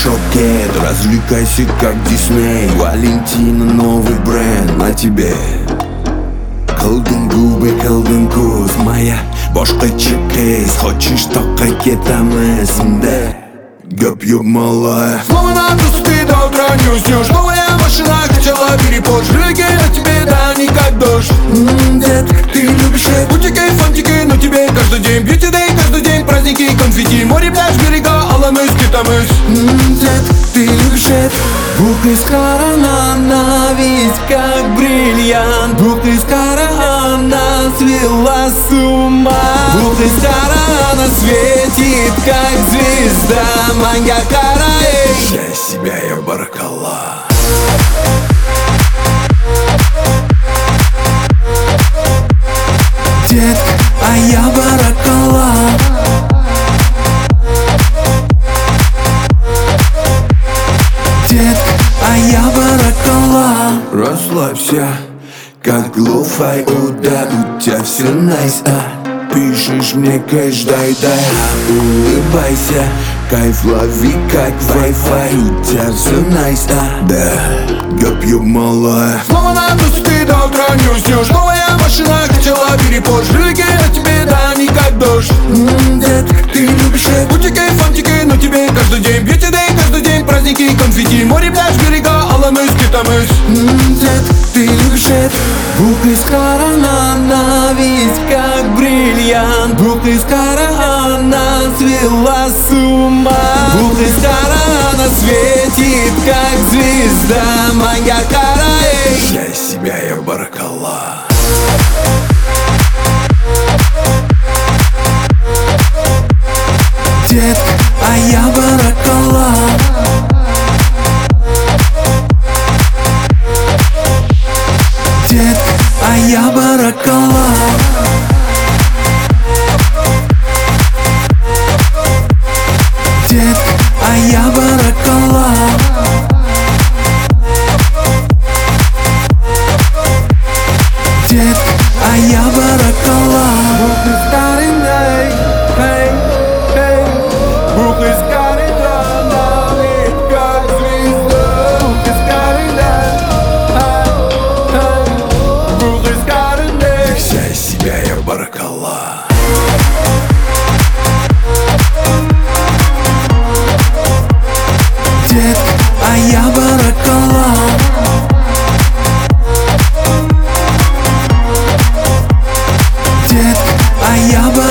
шоке. Развлекайся как Дисней. Валентина новый бренд на тебе. Кылдың губы, кылдың көз. Моя башкача кейс. Хочешь только кетамыз, да? Гөп ёб малая. Снова на трусу ты до утра не уснешь. Новая машина хотела перепош. Рыги на тебе, да, не как дождь. Детка, Ты любишь это. Бутики, фантики, но тебе каждый день. Бьюти дэй, каждый день праздники, конфетти. Море, пляж, берега, аламыз, кетамыз. детка, ты любишь это. Bu kız kara она ведь как бриллиант. Bu kız kara она свела с ума. Bu kız kara она светит как звезда. Манья кара, эй. Я себя, я баракалла. Детка, а я баракалла. Детка, а я баракалла. Расслабься, как лоу-фай, да, у тебя все найс, пишешь мне кэш, дай, улыбайся, кайф лови, как Wi-Fi, у тебя все найс, да, гөп ёб малая. Снова на трусу ты до утра не уснешь. Новая машина хотела перепош. Рыги на тебе, да, не как дождь. Детка, Ты любишь это. Бутики, фантики, но тебе каждый день. Бьюти дэй, каждый день праздники, конфетти. Море, пляж, берега, аламыз, кетамыз. детка, ты любишь это. Bu kız kara она ведь как бриллиант. Bu kız kara она свела с ума. Bu kız kara она светит как звезда. Манья кара, эй. Я себя, я баракалла. Детка, а я баракалла. Детка, а я баракалла. Детка, а я баракалла. Детка, а я баракалла. Вся из себя, я баракалла. Детка, а я баракалла. Детка, а я баракалла.